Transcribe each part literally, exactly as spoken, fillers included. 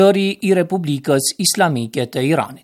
Zëri I Republikës Islamike të Iranit.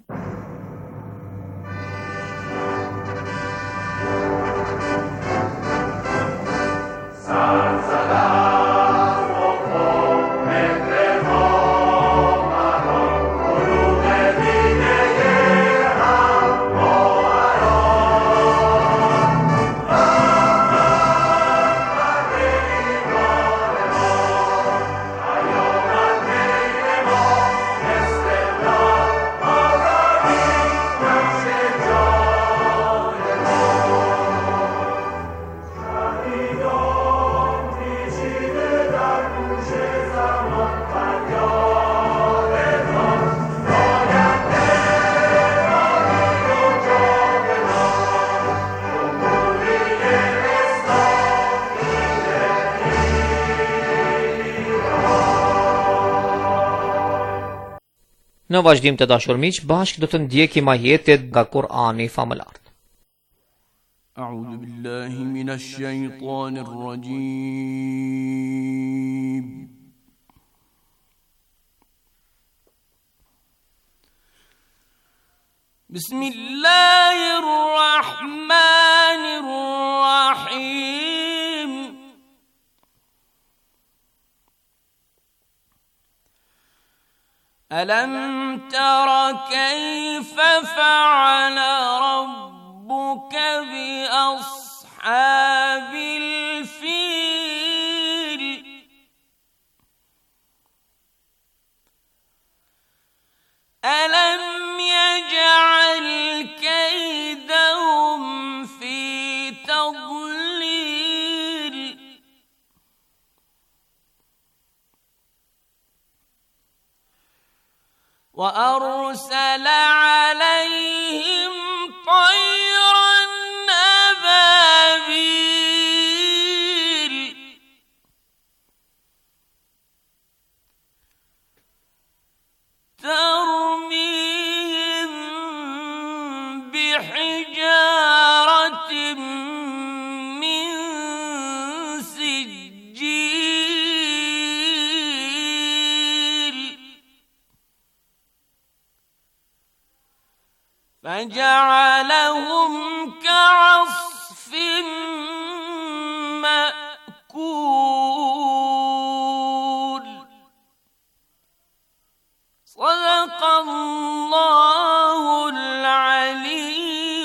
Në vazhdim të dashur miq, bashkë do të ndjekim ajetet nga Kur'ani famëlar. A'udhu billahi minash shaitanir rajim. Bismillahir rahmanir rahim. ألم تر كيف فعل ربك بأصحاب الفيل ألم يجعل كيدهم في تضليل وأرسل عليهم طيرا أبابيل ترميهم بحجارة من سجيل فجعلهم كعصف مأكول صدق الله العلي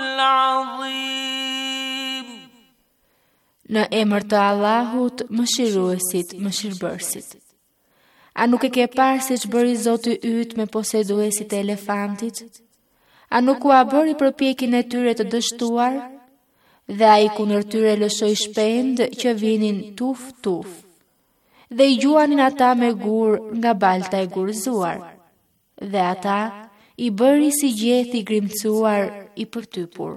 العظيم. Në emër të Allahut, mëshiruesit, mëshirbërësit. A nuk e ke parë se ç'bëri Zoti yt me poseduesit e elefantit? A nuk u a bëri përpjekjen e tyre të dështuar? Dhe a i kundër tyre lëshoi shpend që vinin tuf tuf. Dhe i gjuanin ata me gur nga balta e gurëzuar. Dhe ata i bëri si gjeth i grimcuar i përtypur.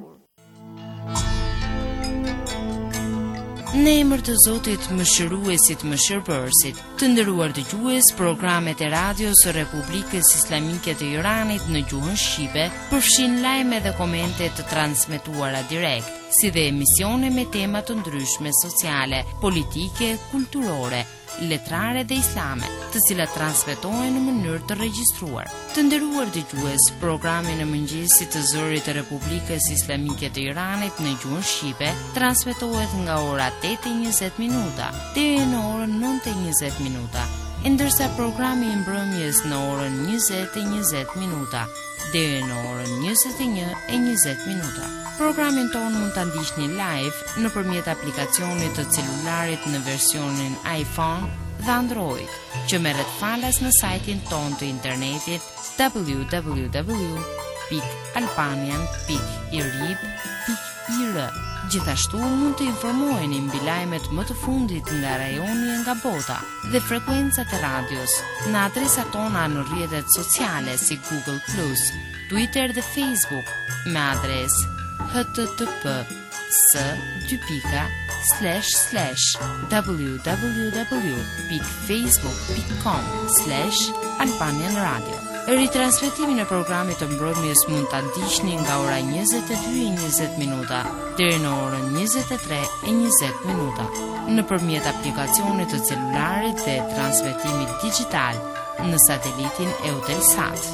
Në emër të Zotit, mëshiruesit, mëshirbërësit, të nderuar dëgjues, programet e radios së Republikës Islamike të Iranit në gjuhën shqipe përfshin lajme dhe komente të transmetuara direkt, si dhe emisione me tema të ndryshme sociale, politike, kulturore, letrare dhe islame, të cilat transmetohen në mënyrë të regjistruar. Të nderuar dëgjues, programi në mëngjesit të Zërit të Republikës Islamike të Iranit në gjuhën shqipe transmetohet nga ora tetë e njëzet minuta deri në orën nëntë e njëzet minuta, ndërsa programi i mbrëmjes në orën njëzet e njëzet minuta deri në orën njëzet e një e njëzet minuta. Programin tonë mund ta ndiqni live nëpërmjet aplikacionit të celularit në versionin iPhone dhe Android, që merret falas në sajtin tonë të internetit w w w pikë albanian pikë irib pikë i r. Gjithashtu mund të informoheni mbi lajmet më të fundit nga rajoni e nga bota dhe frekuencat e radios në adresat tona në rrjetet sociale si Google plus, Twitter dhe Facebook me adresë h t t p s dy pika slash slash w w w pikë facebook pikë com slash albanian radio. Ritransmetimin e programit të mbrëmjes mund ta ndiqni nga ora njëzet e dy e njëzet minuta deri në orën njëzet e tre e njëzet minuta nëpërmjet aplikacionit të celularit dhe transmetimit digital në satelitin Eutelsat.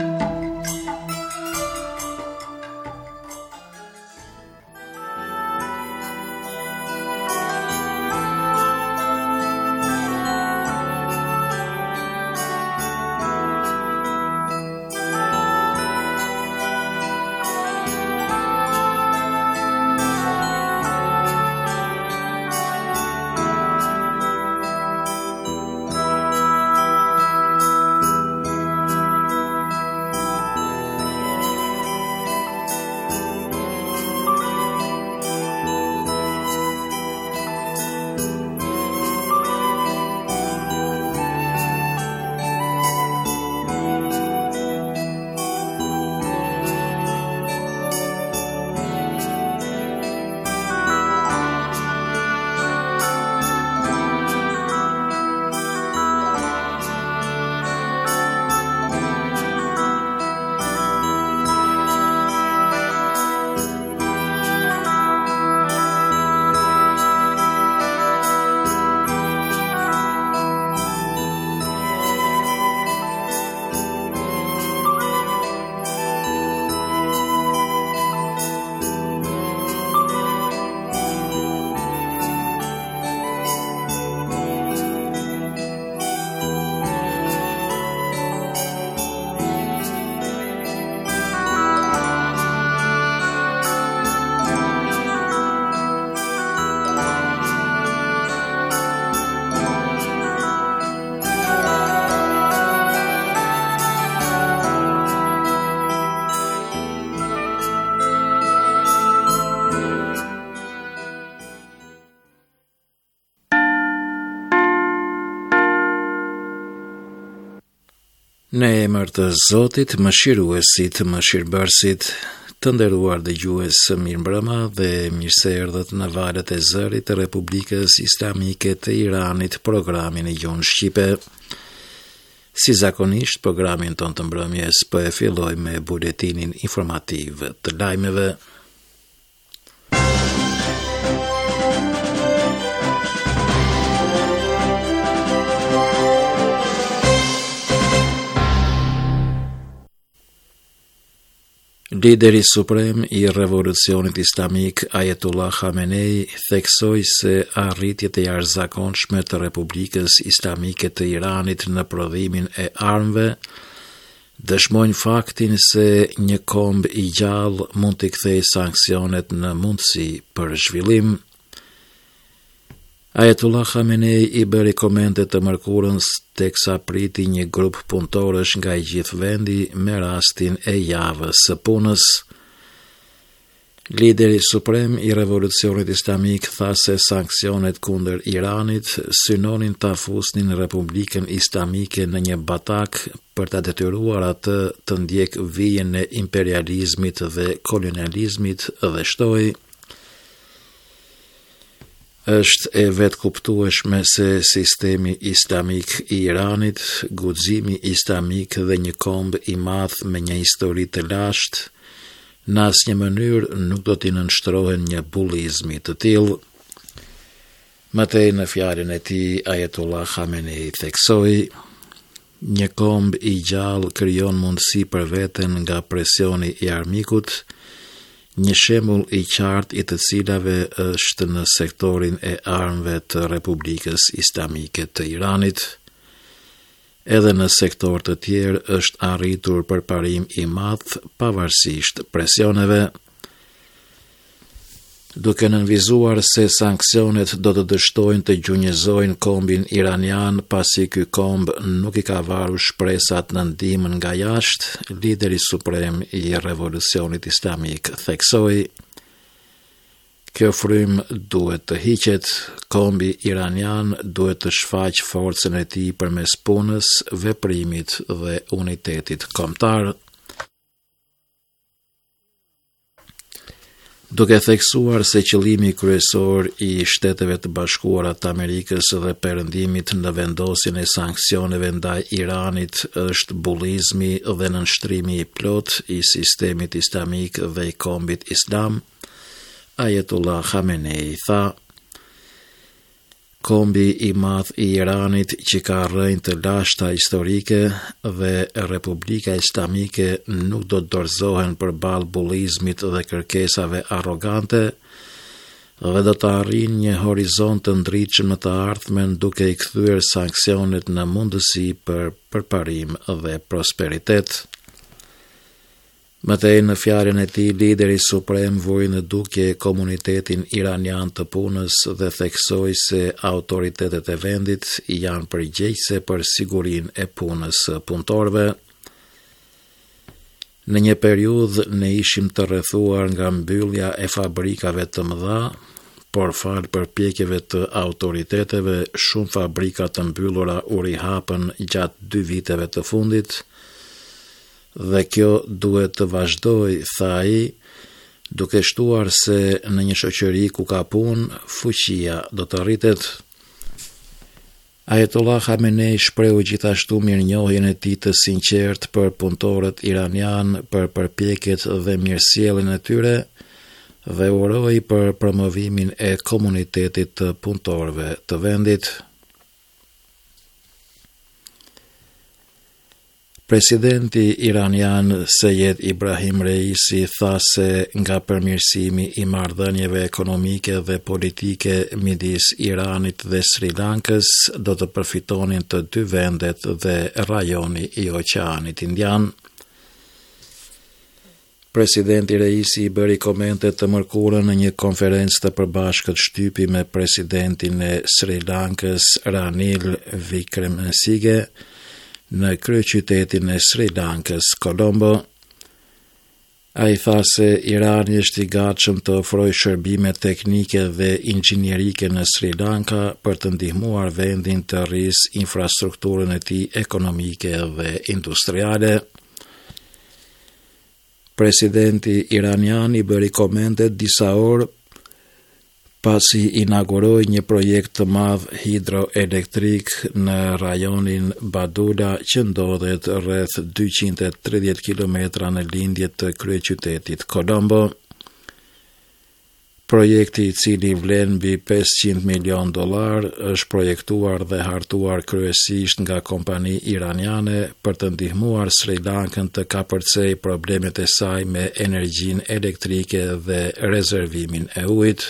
Në emër të Zotit, mëshiruesit, mëshirbërësit, të nderuar dëgjues, mirëmbrëma dhe mirë se erdhët në valët e zërit të Republikës Islamike të Iranit, programin e gjuhën shqipe. Si zakonisht, programin ton të mbrëmjes po e filloj me buletinin informativ të lajmeve. Lideri suprem i revolucionit islamik Ayatollah Khamenei theksoi se arritjet e jashtëzakonshme të Republikës Islamike të Iranit në prodhimin e armëve dëshmojnë faktin se një komb i gjallë mund të kthejë sanksionet në mundësi për zhvillim. Ayatollah Khamenei i bëri komente të mërkurës teksa priti një grup punëtorësh nga i gjithë vendi me rastin e javës së punës. Lideri suprem i revolucionit islamik tha se sanksionet kundër Iranit synonin ta fusnin Republikën Islamike në një batak për ta detyruar atë të ndjek vijën e imperializmit dhe kolonializmit dhe shtoi: është e vetë kuptueshme se sistemi islamik i Iranit, guximi islamik dhe një komb i madh me një histori të lashtë, në asnjë mënyrë nuk do t'i nënshtrohen një bullizmi të tillë. Mëtej në fjalën e tij, Ayatollah Khamenei theksoi: një komb i gjallë krijon mundësi për veten nga presioni i armikut. Një shembull i qartë i të cilave është në sektorin e armëve të Republikës Islamike të Iranit. Edhe në sektor të tjerë është arritur përparim i madh pavarësisht presioneve. Duke nënvizuar se sanksionet do të dështojnë të gjunjëzojnë kombin iranian pasi ky komb nuk i ka varur shpresat në ndihmën nga jashtë, lideri suprem i revolucionit islamik theksoi: kjo frym duhet të hiqet, kombi iranian duhet të shfaq forcën e tij përmes punës, veprimit dhe unitetit kombëtar. Duke theksuar se qëllimi kryesor i Shteteve të Bashkuara të Amerikës dhe perëndimit në vendosjen e sanksioneve ndaj Iranit është bullizmi dhe nënshtrimi i plot i sistemit islamik dhe i kombit islam, Ayatollah Khamenei tha: kombi i madh i Iranit që ka rrënjë të lashta historike dhe Republika Islamike nuk do të dorëzohen përballë bullizmit dhe kërkesave arrogante dhe do të arrijnë një horizont të ndritshëm në të ardhmen duke i kthyer sanksionet në mundësi për përparim dhe prosperitet. Mëtej në fjalën e tij, lideri suprem vuri në dukje komunitetin iranian të punës dhe theksoi se autoritetet e vendit janë përgjegjëse për sigurinë e punës së punëtorëve. Në një periudhë ne ishim të rrethuar nga mbyllja e fabrikave të mëdha, por fal përpjekjeve të autoriteteve, shumë fabrika të mbyllura u rihapën gjatë dy viteve të fundit. Dhe kjo duhet të vazhdoj, tha ai, duke shtuar se në një shoqëri ku ka punë, fuqia do të rritet. Ayatollah Khamenei shprehu gjithashtu mirënjohjen e tij të sinqertë për punëtorët iranian, për përpjekjet dhe mirësjelljen e tyre dhe uroi për promovimin e komunitetit të punëtorëve të vendit. Presidenti iranian Seyed Ibrahim Reisi tha se nga përmirësimi i marrëdhënieve ekonomike dhe politike midis Iranit dhe Sri Lankës do të përfitonin të dy vendet dhe rajoni i Oqeanit Indian. Presidenti Reisi i bëri komente të mërkurën në një konferencë të përbashkët shtypi me presidentin e Sri Lankës Ranil Wickremesinghe në kryeqytetin e Sri Lankës, Colombo. Ai tha se Irani është i gatshëm të ofrojë shërbime teknike dhe inxhinierike në Sri Lanka për të ndihmuar vendin të rrisë infrastrukturën e tij ekonomike dhe industriale. Presidenti iranian i bëri komente disa orë pasi inauguroi një projekt të madh hidroelektrik në rajonin Badula që ndodhet rreth dyqind e tridhjetë kilometra në lindje të kryeqytetit Colombo. Projekti, i cili vlen mbi pesëqind milion dollar, është projektuar dhe hartuar kryesisht nga kompani iraniane për të ndihmuar Sri Lankën të kapërcej problemet e saj me energjinë elektrike dhe rezervimin e ujit.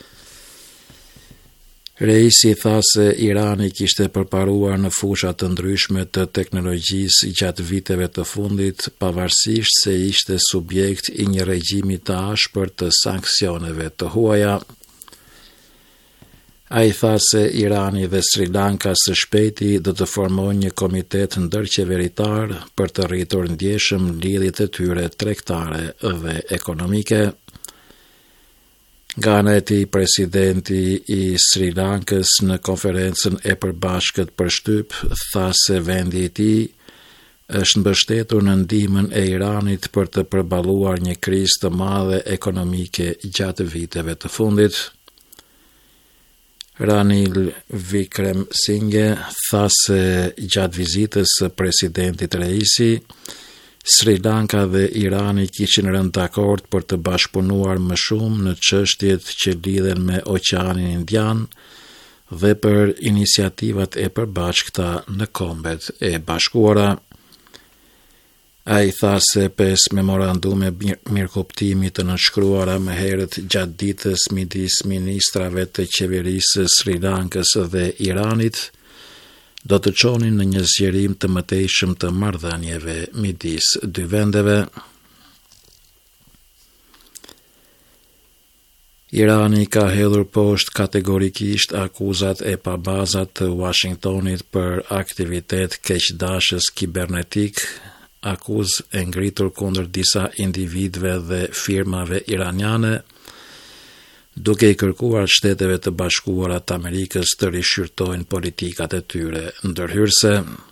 Reisi tha se Irani kishte përparuar në fusha të ndryshme të teknologjisë gjatë viteve të fundit, pavarësisht se ishte subjekt i një regjimi të ashpër të sanksioneve të huaja. Ai tha se Irani dhe Sri Lanka së shpejti do të formojnë një komitet ndërqeveritar për të rritur ndjeshëm lidhjet e tyre tregtare dhe ekonomike. Nga ana e tij, presidenti i Sri Lankës në konferencën e përbashkët për shtyp tha se vendi i tij është mbështetur në ndihmën e Iranit për të përballuar një krizë të madhe ekonomike gjatë viteve të fundit. Ranil Wickremesinghe tha se gjatë vizitës së presidentit Reisi, Sri Lanka dhe Irani kishin rënë dakord për të bashkëpunuar më shumë në çështjet që lidhen me Oqeanin Indian dhe për iniciativat e përbashkëta në Kombet e Bashkuara. Ai tha se pesë memorandume mirëkuptimi të nënshkruara më herët gjatë ditës midis ministrave të qeverisë së Sri Lankës dhe Iranit do të çonin në një zgjerim të mëtejshëm të marrëdhënieve midis dy vendeve. Irani ka hedhur poshtë kategorikisht akuzat e pabazat të Washingtonit për aktivitet keqdashës kibernetik, akuzë e ngritur kundër disa individëve dhe firmave iraniane, duke i kërkuar Shteteve të Bashkuara të Amerikës të rishqyrtojnë politikat e tyre ndërhyrëse.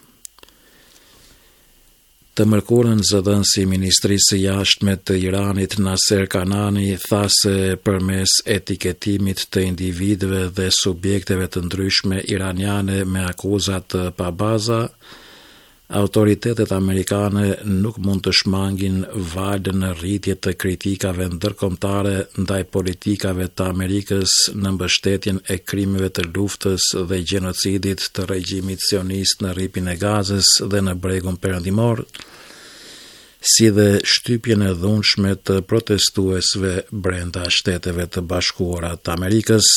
Të mërkurën zëdhënësi Ministrisë së Jashtme të Iranit Naser Kanani tha se përmes etiketimit të individëve dhe subjekteve të ndryshme iraniane me akuzat të pabaza, autoritetet amerikane nuk mund të shmangin valën në rritje të kritikave ndërkombëtare ndaj politikave të Amerikës në mbështetjen e krimeve të luftës dhe gjenocidit të regjimit sionist në rripin e Gazës dhe në bregun perëndimor, si dhe shtypjen e dhunshme të protestuesve brenda Shteteve të Bashkuara të Amerikës.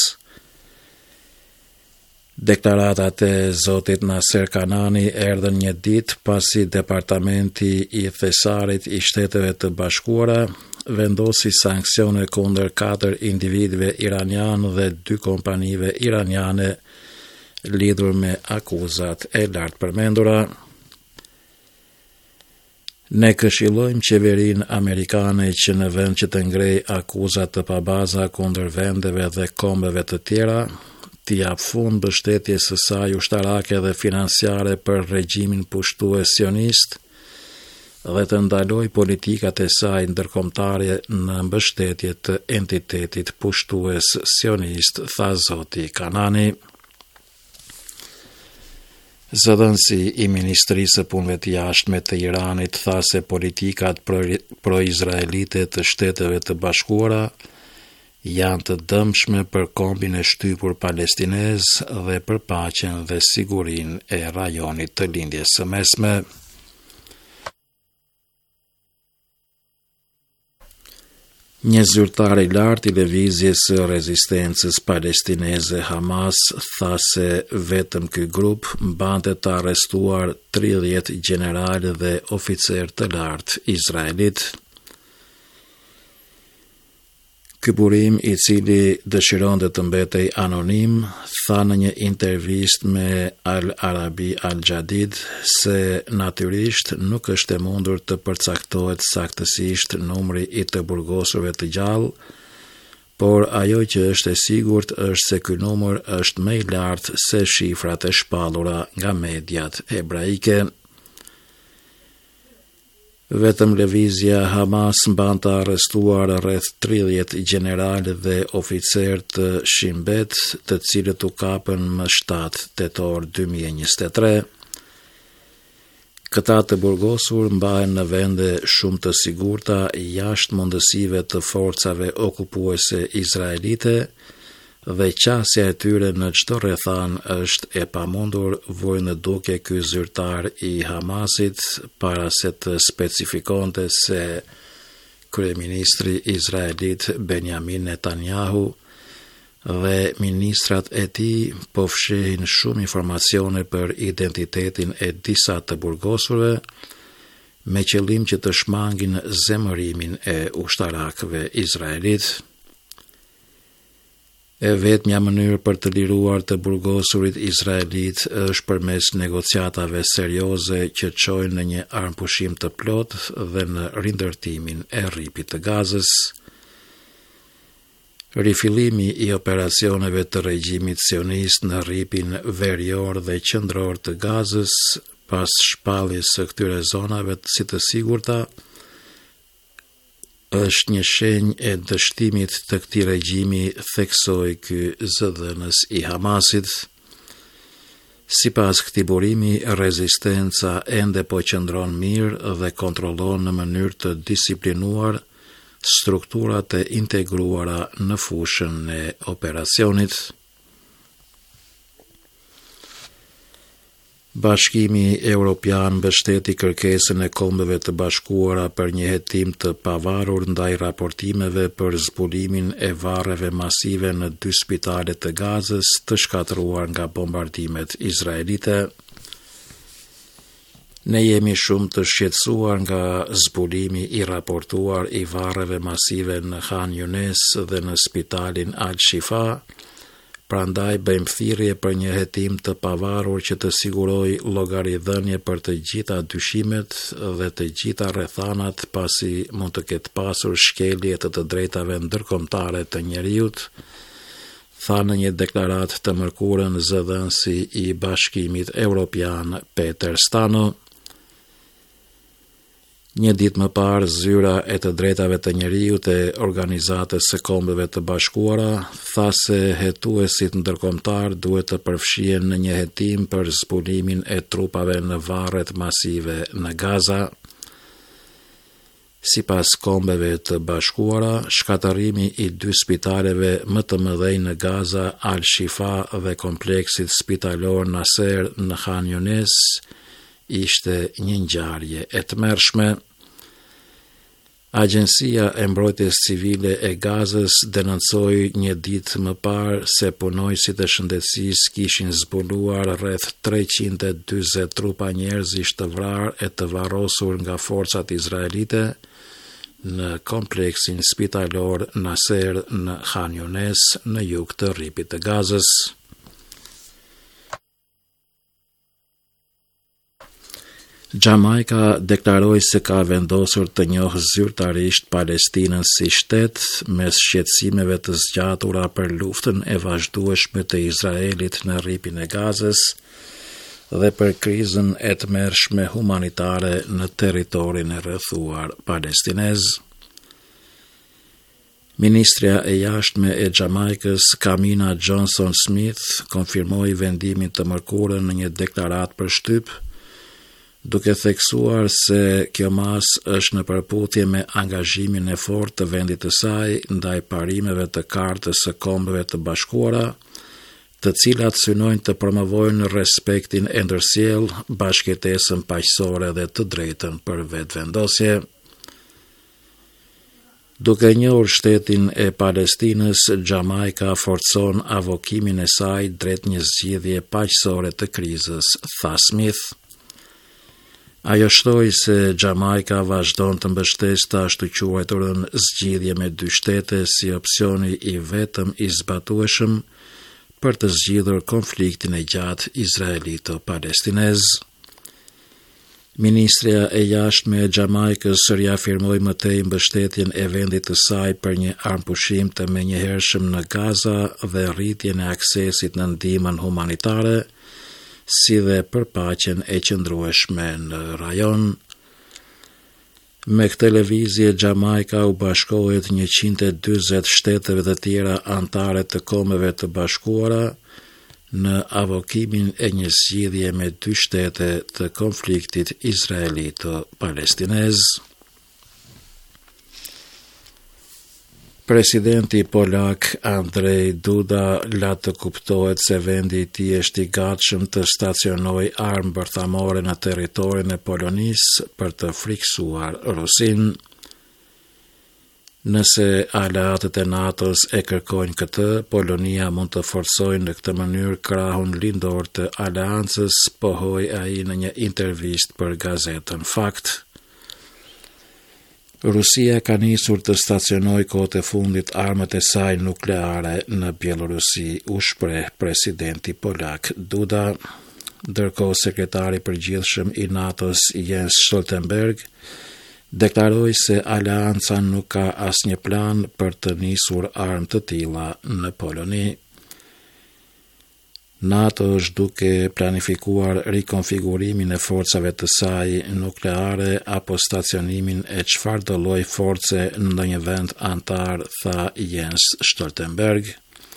Deklaratat e zotit Nasser Kanani erdhën një ditë pasi Departamenti i Thesarit i Shteteve të Bashkuara vendosi sanksione kundër katër individëve iranian dhe dy kompanive iraniane lidhur me akuzat e lartë përmendura. Ne këshillojmë qeverinë amerikane që në vend që të ngrejë akuzat të pabaza kundër vendeve dhe kombeve të tjera, t'i jap fund mbështetjes së saj ushtarake dhe financiare për regjimin pushtues sionist dhe të ndaloj politikat e saj ndërkombëtare në mbështetje të entitetit pushtues sionist, tha zoti Kanani. Zëdhënësi i Ministrisë së Punëve të Jashtme të Iranit tha se politikat pro-izraelite të Shteteve të Bashkuara janë të dëmshme për kombin e shtypur palestinez dhe për paqen dhe sigurinë e rajonit të lindjes së mesme. Një zyrtar i lartë i lëvizjes së rezistencës palestineze Hamas tha se vetëm ky grup mbante të arrestuar tridhjetë gjeneralë dhe oficer të lartë izraelit. Ky burim, i cili dëshironte të mbetej anonim, tha në një intervistë me Al Arabi Al Jadid se natyrisht nuk është e mundur të përcaktohet saktësisht numri i të burgosurve të gjallë, por ajo që është e sigurt është se ky numër është më i lartë se shifrat e shpallura nga mediat hebraike. Vetëm lëvizja Hamas mban të arrestuar rreth tridhjetë gjeneralë dhe oficer të Shin Bet, të cilët u kapën më shtatë tetor dy mijë e njëzet e tre. Këta të burgosur mbahen në vende shumë të sigurta jashtë mundësive të forcave okupuese izraelite dhe qasja e tyre në çdo rrethan është e pamundur, vuri në duke ky zyrtar i Hamasit para se të specifikonte se kryeministri izraelit Benjamin Netanyahu dhe ministrat e tij po fshehin shumë informacione për identitetin e disa të burgosurve me qëllim që të shmangin zemërimin e ushtarakëve izraelit. E vetmja mënyrë për të liruar të burgosurit izraelit është përmes negociatave serioze që çojnë në një armpushim të plot dhe në rindërtimin e rripit të Gazës. Rifillimi i operacioneve të regjimit sionist në rripin verior dhe qendror të Gazës pas shpalljes së këtyre zonave si të sigurta është një shenjë e dështimit të këtij regjimi, theksoi ky zëdhënës i Hamasit. Sipas këtij burimi, rezistenca ende po qëndron mirë dhe kontrollon në mënyrë të disiplinuar strukturat e integruara në fushën e operacionit. Bashkimi Evropian mbështeti kërkesën e Kombeve të Bashkuara për një hetim të pavarur ndaj raportimeve për zbulimin e varreve masive në dy spitale të Gazës të shkatëruar nga bombardimet izraelite. Ne jemi shumë të shqetësuar nga zbulimi i raportuar i varreve masive në Khan Yunis dhe në spitalin Al-Shifa. Prandaj bëjmë thirrje për një hetim të pavarur që të sigurojë llogaridhënie për të gjitha dyshimet dhe të gjitha rrethanat, pasi mund të ketë pasur shkelje të të drejtave ndërkombëtare të njerëzit, tha në një deklaratë të mërkurën zëdhënësi i Bashkimit Evropian Peter Stano. Një ditë më parë, zyra e të drejtave të njeriut e Organizatës së Kombeve të Bashkuara tha se hetuesit ndërkombëtar duhet të përfshihen në një hetim për zbulimin e trupave në varret masive në Gaza. Sipas Kombeve të Bashkuara, shkatërrimi i dy spitaleve më të mëdhenj në Gaza, Al-Shifa dhe kompleksit spitalor Nasser në Khan Younis, ishte një ngjarje e tmerrshme. Agjencia e Mbrojtjes Civile e Gazës denoncoi një ditë më parë se punojësit e shëndetësisë kishin zbuluar rreth treqind e dyzet trupa njerëzish të vrarë e të varrosur nga forcat izraelite në kompleksin spitalor Nasser në Khan Younis në jug të rripit të Gazës. Jamajka deklaroi se ka vendosur të njohë zyrtarisht Palestinën si shtet mes shqetësimeve të zgjatura për luftën e vazhdueshme të Izraelit në rripin e Gazës dhe për krizën e tmerrshme humanitare në territorin e rrethuar palestinez. Ministrja e jashtme e Jamajkës, Kamina Johnson Smith, konfirmoi vendimin të mërkurën në një deklaratë për shtyp, duke theksuar se kjo mas është në përputhje me angazhimin e fortë të vendit të saj ndaj parimeve të Kartës së Kombeve të Bashkuara, të cilat synojnë të promovojnë respektin e ndërsjellë, bashkëtesën paqësore dhe të drejtën për vetëvendosje. Duke njohur shtetin e Palestinës, Jamajka forcon avokimin e saj drejt një zgjidhje paqësore të krizës, tha Smith. Ajo shtoi se Jamajka vazhdon të mbështesë të ashtu quajturën zgjidhje me dy shtete si opsioni i vetëm i zbatueshëm për të zgjidhur konfliktin e gjatë izraelito-palestinez. Ministrja e jashtme e Jamajkës riafirmoi më tej mbështetjen e vendit të saj për një armpushim të menjëhershëm në Gaza dhe rritjen e aksesit në ndihmën humanitare, si dhe për paqen e qëndrueshme në rajon. Me këtë lëvizje, Jamajka u bashkohet njëqind e dyzet shteteve të tjera anëtare të Kombeve të Bashkuara në avokimin e një zgjidhje me dy shtete të konfliktit izraelito-palestinez. Presidenti polak Andrzej Duda la të kuptohet se vendi i tij është i gatshëm të stacionojë armë bërthamore në territorin e Polonisë për të friksuar Rusinë. Nëse aleatët e NATO-s e kërkojnë këtë, Polonia mund të forcojë në këtë mënyrë krahun lindor të aleancës, pohoi ai në një intervistë për gazetën Fakt. Rusia ka nisur të stacionojë kohët e fundit armët e saj nukleare në Bielorusi, u shpreh presidenti polak Duda, ndërkohë sekretari i përgjithshëm i NATO-s Jens Stoltenberg deklaroi se aleanca nuk ka asnjë plan për të nisur armë të tilla në Poloni. NATO është duke planifikuar rikonfigurimin e forcave të saj nukleare apo stacionimin e çfarëdo lloji force në ndonjë vend antar, tha Jens Stoltenberg.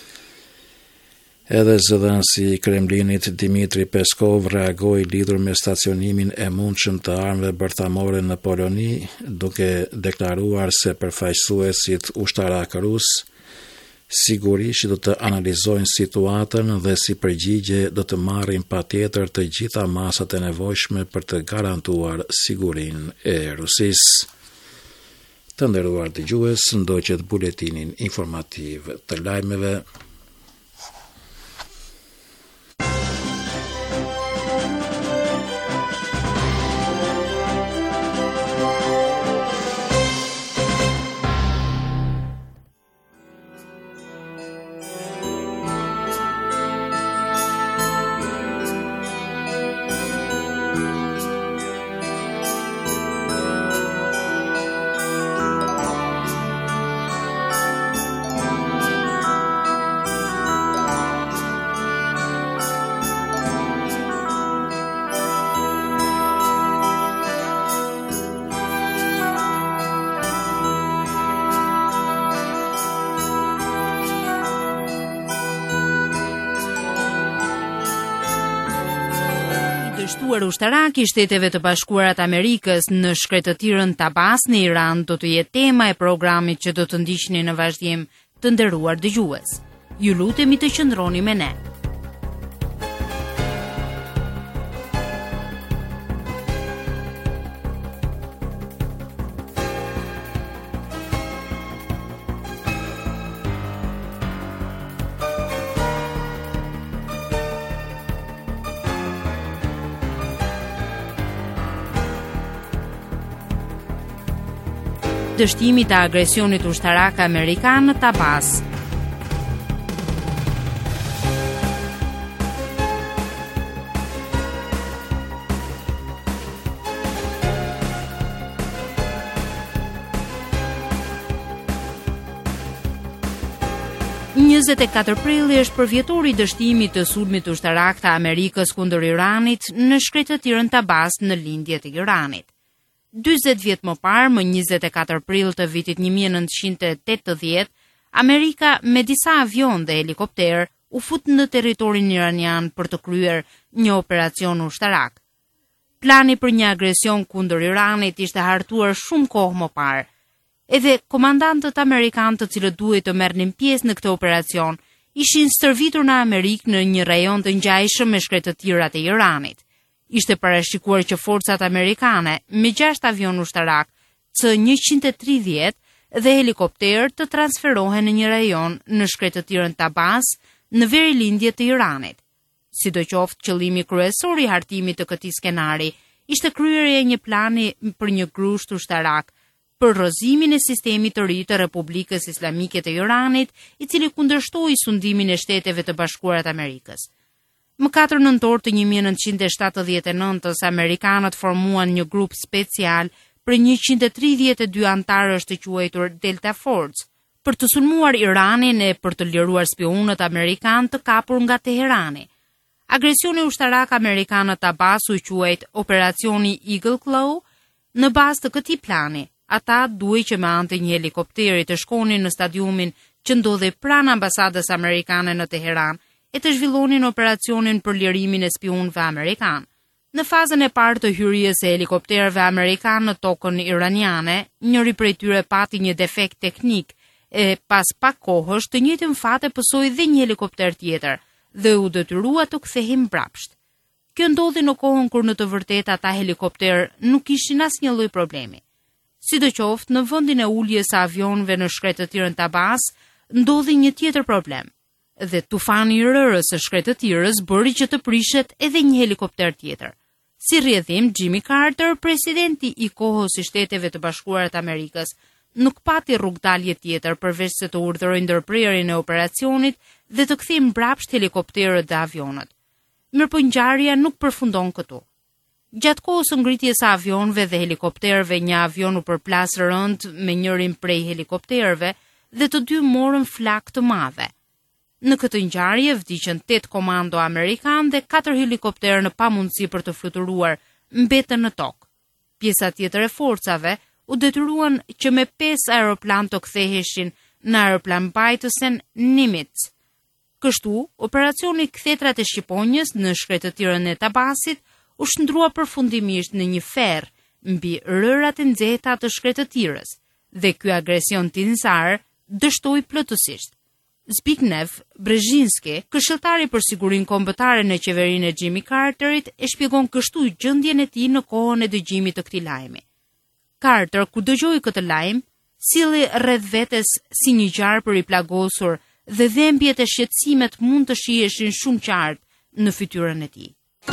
Edhe zëdhënësi i Kremlinit Dmitri Peskov reagoi lidhur me stacionimin e mundshëm të armëve bërthamore në Poloni, duke deklaruar se përfaqësuesit ushtarak rus sigurisht do të analizojnë situatën dhe si përgjigje do të marrin patjetër të gjitha masat e nevojshme për të garantuar sigurinë e Rusisë. Të nderuar dëgjues, ndoqët buletinin informativ të lajmeve. dërtuar ushtarak i Shteteve të Bashkuara të Amerikës në shkretëtirën Tabas në Iran do të jetë tema e programit që do të ndiqni në vazhdim, të nderuar dëgjues. Ju lutemi të qëndroni me ne. Dështimi të agresionit ushtarak amerikan në Tabas. njëzet e katër prilli është përvjetori i dështimit të sulmit ushtarak të Amerikës kundër Iranit në shkretëtirën Tabas në lindje të Iranit. dyzet vjet më parë, më njëzet e katër prill të vitit një mijë e nëntëqind e tetëdhjetë, Amerika me disa avion dhe helikopter u fut në territorin iranian për të kryer një operacion ushtarak. Plani për një agresion kundër Iranit ishte hartuar shumë kohë më parë. Edhe komandantët amerikanë të cilët duhej të merrnin pjesë në këtë operacion ishin stërvitur në Amerikë në një rajon të ngjajshëm me shkretëtirat e Iranit. Ishte parashikuar që forcat amerikane me gjashtë avion ushtarak C njëqind e tridhjetë dhe helikopter të transferohen në një rajon në shkretëtirën Tabas në verilindje të Iranit. Sidoqoftë, qëllimi kryesor i hartimit të këtij skenari ishte kryerja e një plani për një grusht ushtarak për rrozimin e sistemit të ri të Republikës Islamike të Iranit, i cili kundërshtoi sundimin e Shteteve të Bashkuara të Amerikës. Më katër nëntor të një mijë e nëntëqind e shtatëdhjetë e nëntës, amerikanët formuan një grup special për njëqind e tridhjetë e dy antarësh të quajtur Delta Force për të sulmuar Iranin e për të liruar spionët amerikanë të kapur nga Teherani. Agresioni ushtarak amerikan në Tabas u quajt Operacioni Eagle Claw. Në bazë të këtij plani, ata duhej që me anë të një helikopteri të shkonin në stadiumin që ndodhej pranë ambasadës amerikane në Teheran e të zhvillonin operacionin për lirimin e spionëve amerikan. Në fazën e parë të hyrjes së helikopterëve amerikan në tokën iraniane, njëri prej tyre pati një defekt teknik e pas pak kohësh të njëjtën fat e pësoi dhe një helikopter tjetër dhe u detyrua të kthehej mbrapsht. Kjo ndodhi në kohën kur në të vërtetë ata helikopter nuk kishin asnjë lloj problemi. Sidoqoftë, në vendin e uljes së avionëve në shkretëtirën Tabas, ndodhi një tjetër problem. Dhe tufani i rërës së shkretëtirës bëri që të prishet edhe një helikopter tjetër. Si rrjedhim, Jimmy Carter, presidenti i kohës i Shteteve të Bashkuara të Amerikës, nuk pati rrugdalje tjetër përveç se të urdhërojë ndërprerjen e operacionit dhe të kthejë mbrapsht helikopterët dhe avionët. Mirëpo ngjarja nuk përfundon këtu. Gjatë kohës së ngritjes së avionëve dhe helikopterëve, një avion u përplas rënd me njërin prej helikopterëve dhe të dy morën flak të madhe. Në këtë ngjarje vdiqën tetë komando amerikan dhe katër helikopterë në pamundësi për të fluturuar mbetën në tokë. Pjesa tjetër e forcave u detyruan që me pesë aeroplan të ktheheshin në aeroplanmbajtësen Nimitz. Kështu, operacioni Kthetrat e Shqiponjës në shkretëtirën e Tabasit u shndrua përfundimisht në një ferr mbi rërat e nxehta të shkretëtirës dhe ky agresion tinësar dështoi plotësisht. Zbigniew Brzezinski, këshilltari për sigurinë kombëtare në qeverinë e Jimmy Carterit, e shpjegon kështu gjendjen e tij në kohën e dëgjimit të këtij lajmi. Carter, kur dëgjoi këtë lajm, silli rreth vetes si një gjarpër i plagosur dhe dhembjet e shqetësimet mund të shiheshin shumë qartë në fytyrën e tij.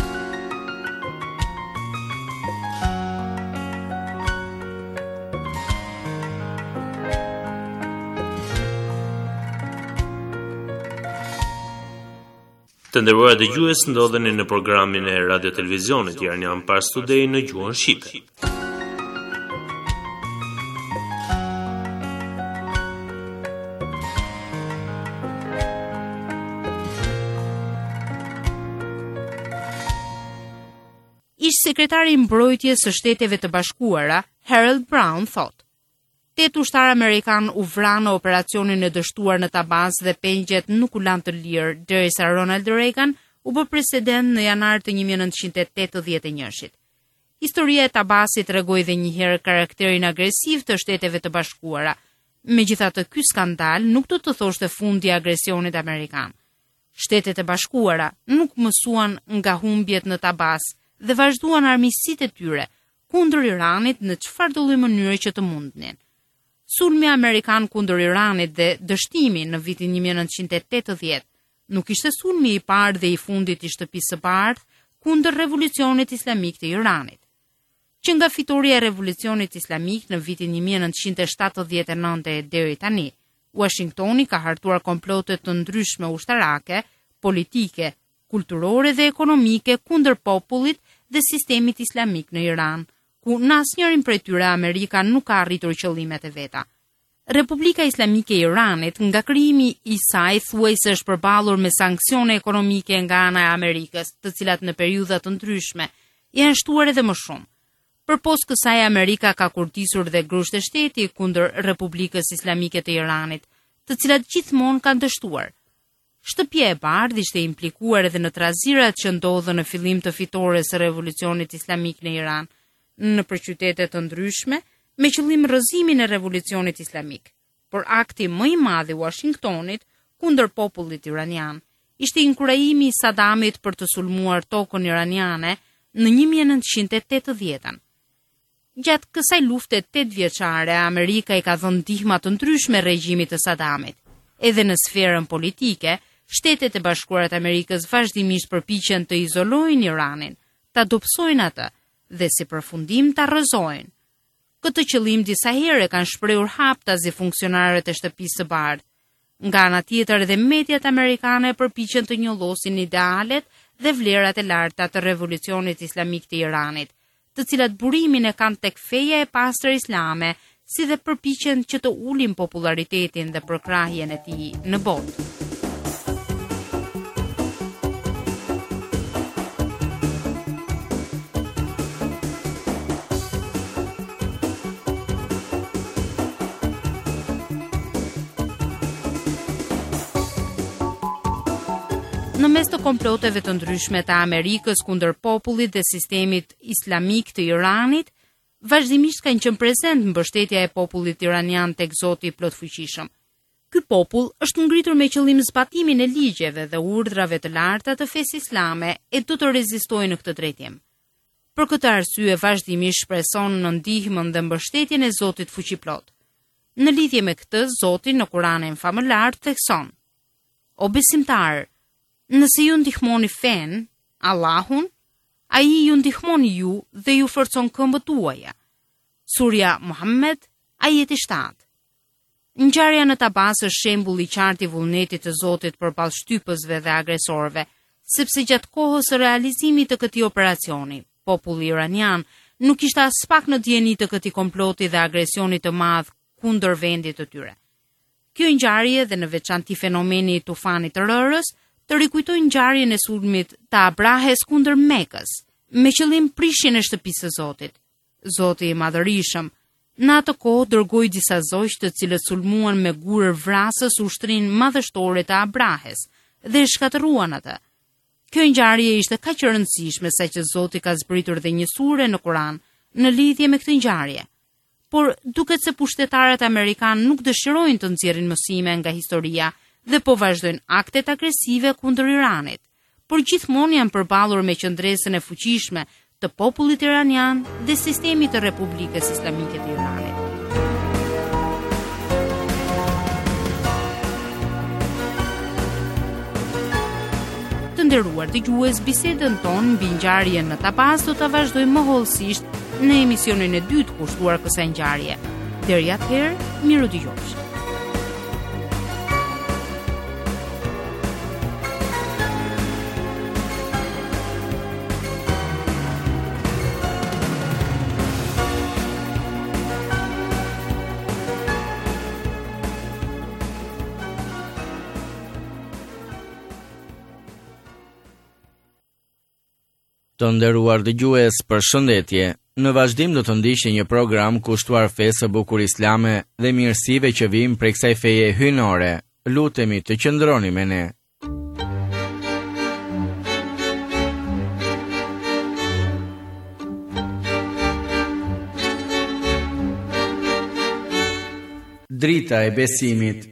Të nderuar dëgjues, ndodheni në programin e Radio Televizionit Iranian Pars Today në gjuhën shqipe. Ish sekretari i mbrojtjes së Shteteve të Bashkuara, Harold Brown, thotë: Tetë ushtar amerikan u vranë në operacionin e dështuar në Tabas dhe pengjet nuk u lanë të lirë derisa Ronald Reagan u bë president në janar të një mijë e nëntëqind e tetëdhjetë e një-shit. Historia e Tabasit tregoi edhe një herë karakterin agresiv të Shteteve të Bashkuara. Megjithatë, ky skandal nuk do të thoshte fundi i agresionit amerikan. Shtetet e Bashkuara nuk mësuan nga humbjet në Tabas dhe vazhduan armiqësitë e tyre kundër Iranit në çfarëdo lloj mënyre që të mundnin. Sulmi amerikan kundër Iranit dhe dështimi në vitin një mijë e nëntëqind e tetëdhjetë nuk ishte sulmi i parë dhe i fundit i shtëpisë së bardhë kundër revolucionit islamik të Iranit. Që nga fitoria e revolucionit islamik në vitin një mijë e nëntëqind e shtatëdhjetë e nëntë deri tani, Washingtoni ka hartuar komplote të ndryshme ushtarake, politike, kulturore dhe ekonomike kundër popullit dhe sistemit islamik në Iran, ku në asnjërin prej tyre Amerika nuk ka arritur qëllimet e veta. Republika Islamike e Iranit nga krijimi i saj thuajse është përballur me sanksione ekonomike nga ana e Amerikës, të cilat në periudha të ndryshme janë shtuar edhe më shumë. Përpos kësaj, Amerika ka kurtisur dhe grushte shteti kundër Republikës Islamike të Iranit, të cilat gjithmonë kanë dështuar. Shtëpia e Bardhë ishte implikuar edhe në trazirat që ndodhën në fillim të fitores së revolucionit islamik në Iran, në qytete të ndryshme, me qëllim rrëzimin e revolucionit islamik. Por akti më i madh i Washingtonit kundër popullit iranian ishte inkurajimi i Saddamit për të sulmuar tokën iraniane në një mijë e nëntëqind e tetëdhjetën. Gjatë kësaj lufte tetëvjeçare, Amerika i ka dhënë ndihma të ndryshme regjimit të Saddamit. Edhe në sferën politike, Shtetet e Bashkuara të Amerikës vazhdimisht përpiqen të izolojnë Iranin, ta dobësojnë atë dhe si përfundim ta rrëzojnë. Këtë qëllim disa herë kanë shprehur haptazi funksionarët e Shtëpisë së Bardhë. Nga ana tjetër, edhe mediat amerikane përpiqen të njollosin idealet dhe vlerat e larta të revolucionit islamik të Iranit, të cilat burimin e kanë tek feja e pastër islame, si dhe përpiqen që të ulin popularitetin dhe përkrahjen e tij në botë. Në mes të komploteve të ndryshme të Amerikës kundër popullit dhe sistemit islamik të Iranit, vazhdimisht kanë qenë prezent mbështetja e popullit iranian tek Zoti i plotfuqishëm. Ky popull është ngritur me qëllim zbatimin e ligjeve dhe urdhrave të larta të fesë islame e do të rezistojë në këtë drejtim. Për këtë arsye vazhdimisht shpreson në ndihmën dhe mbështetjen e Zotit fuqiplot. Në lidhje me këtë, Zoti në Kur'anin famëlar thekson: O besimtar, nëse ju ndihmoni fen, Allahun, ai ju ndihmon ju dhe ju forcon këmbët tuaja. Surja Muhammed, ajeti shtatë. Ngjarja në Tabas është shembull i qartë i vullnetit të Zotit përballë shtypësve dhe agresorëve, sepse gjatë kohës së realizimit të këtij operacioni, populli iranian nuk ishte as pak në dieni të këtij komploti dhe agresioni të madh kundër vendit të tyre. Kjo ngjarje dhe në veçantë fenomeni i tufanit të rërës të rikujtoj ngjarjen e sulmit të Abrahes kundër Mekës, me qëllim prishjen e shtëpisë së Zotit. Zoti i Madhërisëm në atë kohë dërgoi disa zogj të cilët sulmuan me gurë vrasës ushtrinë madhështore të Abrahes dhe e shkatëruan atë. Kjo ngjarje ishte kaq e rëndësishme saqë Zoti ka zbritur dhe një sure në Kur'an në lidhje me këtë ngjarje. Por duket se pushtetarët amerikanë nuk dëshirojnë të nxjerrin mësime nga historia dhe po vazhdojnë aktet agresive kundër Iranit, por gjithmonë janë përballur me qëndresën e fuqishme të popullit iranian dhe sistemit të Republikës Islamike të Iranit. Të nderuar dëgjues, bisedën tonë mbi ngjarjen në Tabas do ta vazhdojmë më hollësisht në emisionin e dytë kushtuar kësaj ngjarje. Deri atëherë, miru dëgjofshi. Të nderuar dëgjues, përshëndetje. Në vazhdim do të ndiqni një program kushtuar fesë së bukur islame dhe mirësive që vijnë prej kësaj feje hyjnore. Lutemi të qëndroni me ne. drita e besimit.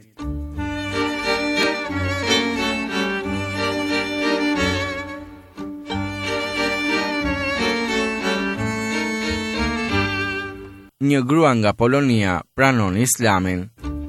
Një grua nga Polonia pranon Islamin.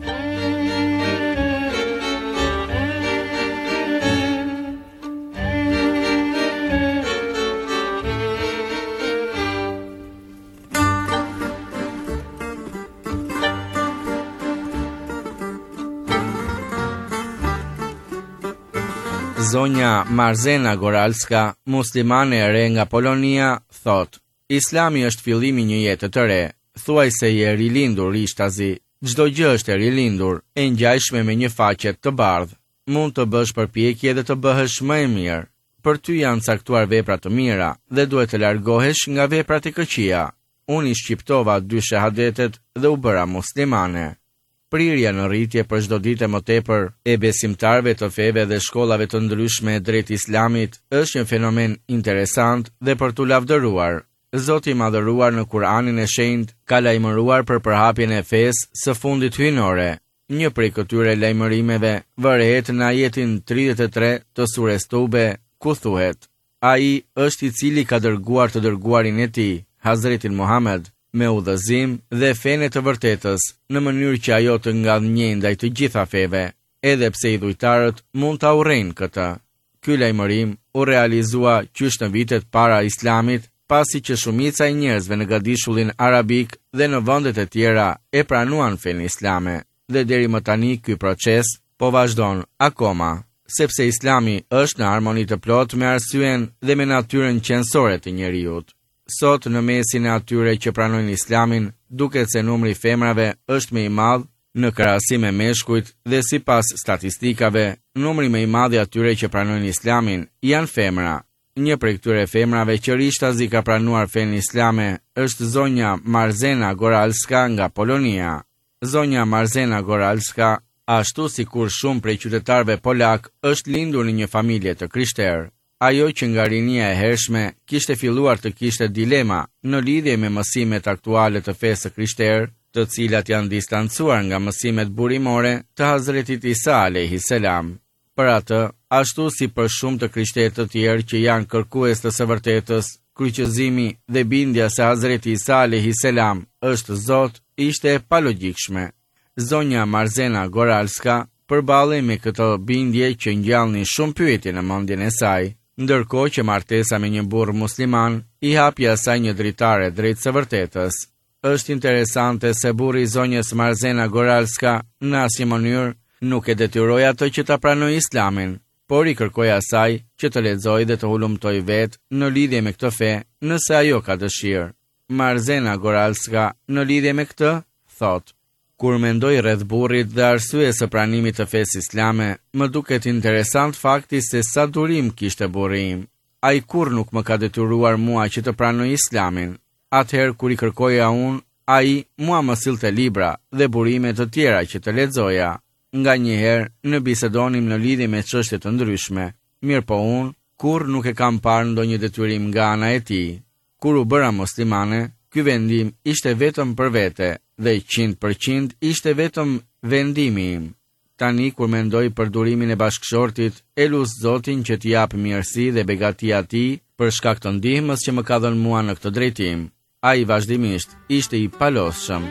Zonja Marzena Goralska, muslimane e re nga Polonia, thot: Islami është fillimi një jete të re. Thuaj se je rilindur ishtazi, çdo gjë është e rilindur, e ngjajshme me një faqe të bardhë. Mund të bësh përpjekje dhe të bëhesh më e mirë. Për ty janë caktuar vepra të mira dhe duhet të largohesh nga veprat e këqija. Unë i shqiptova dy shahadetet dhe u bëra muslimane. Prirja në rritje për çdo ditë më tepër e besimtarëve të feve dhe shkollave të ndryshme drejt Islamit është një fenomen interesant dhe për t'u lavdëruar. Zoti i madhëruar në Kur'anin e Shenjtë ka lajmëruar për përhapjen e fesë së fundit hyjnore. Një prej këtyre lajmërimeve vërehet në ajetin tridhjetë e tre të sures Tube, ku thuhet: Ai është i cili ka dërguar të dërguarin e tij, Hazretin Muhammed, me udhëzim dhe fenë të vërtetës, në mënyrë që ajo të ngadhnjejë ndaj të gjitha feve, edhe pse idhujtarët mund ta urrejnë këtë. Ky lajmërim u realizua qysh në vitet para Islamit, pasi që shumica e njerëzve në gadishullin arabik dhe në vendet e tjera e pranuan fenë islame, dhe deri më tani ky proces po vazhdon akoma, sepse Islami është në harmoni të plotë me arsyen dhe me natyrën qenësore të njerëzit. Sot në mesin e atyre që pranojnë Islamin, duket se numri i femrave është më i madh në krahasim me meshkujt dhe sipas statistikave, numri më i madh i atyre që pranojnë Islamin janë femra. Një prej këtyre femrave që rishtazi ka pranuar fenë islame është zonja Marzena Goralska nga Polonia. Zonja Marzena Goralska, ashtu si kur shumë prej qytetarëve polak, është lindur në një familje të krishterë. Ajo që nga rinia e hershme kishte filluar të kishte dilema në lidhje me mësimet aktuale të fesë së krishterë, të cilat janë distancuar nga mësimet burimore të Hazretit Isa alayhi salam. Për atë, ashtu si për shumë të krishterë të tjerë që janë kërkues të së vërtetës, kryqëzimi dhe bindja se Hazreti Isa alayhi salam është Zot, ishte e palogjikshme. Zonja Marzena Goralska përballej me këtë bindje që ngjallni shumë pyetje në mendjen e saj, ndërkohë që martesa me një burr musliman i hapi asaj një dritare drejt së vërtetës. Është interesante se burri i zonjës Marzena Goralska në asnjë mënyrë nuk e detyroi atë që ta pranoi Islamin, por i kërkoi asaj që të lexojë dhe të hulumtoj vetë në lidhje me këtë fe, nëse ajo ka dëshirë. Marzena Goralska në lidhje me këtë thot: Kur mendoj rreth burrit dhe arsyes së pranimit të fesë islame, më duket interesant fakti se sa durim kishte burri im. Ai kurrë nuk më ka detyruar mua që të pranoj Islamin. Atëherë kur i kërkoja unë, ai mua më sillte libra dhe burime të tjera që të lexoja. Nga njëherë në bisedonim në lidhje me çështje të ndryshme, mirë po unë kurrë nuk e kam parë ndonjë detyrim nga ana e tij. Kur u bëra muslimane, ky vendim ishte vetëm për vete dheqind për qind ishte vetëm vendimi im. Tani kur mendoj për durimin e bashkëshortit, e lut Zotin që t'i jap mirësi dhe begati atij për shkak të ndihmës që më ka dhënë mua në këtë drejtim. Ai vazhdimisht ishte i palosshëm.